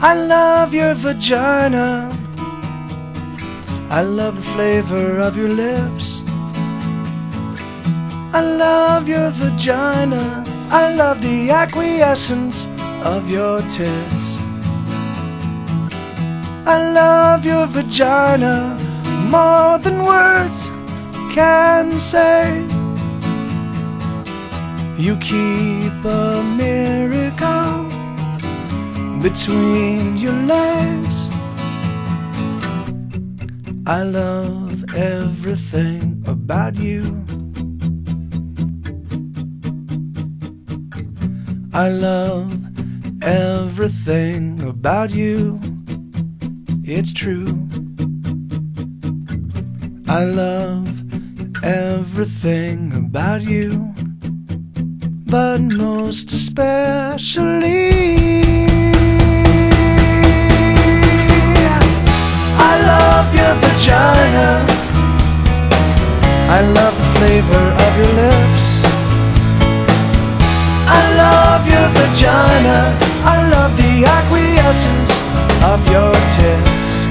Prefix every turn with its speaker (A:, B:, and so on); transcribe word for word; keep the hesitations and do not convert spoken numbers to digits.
A: I love your vagina. I love the flavor of your lips. I love your vagina. I love the acquiescence of your tits. I love your vagina more than words can say. You keep a miracle between your legs. I love everything about you. I love everything about you. It's true. I love everything about you, but most especially I love your vagina. I love the flavor of your lips. I love your vagina. I love the acquiescence of your tits.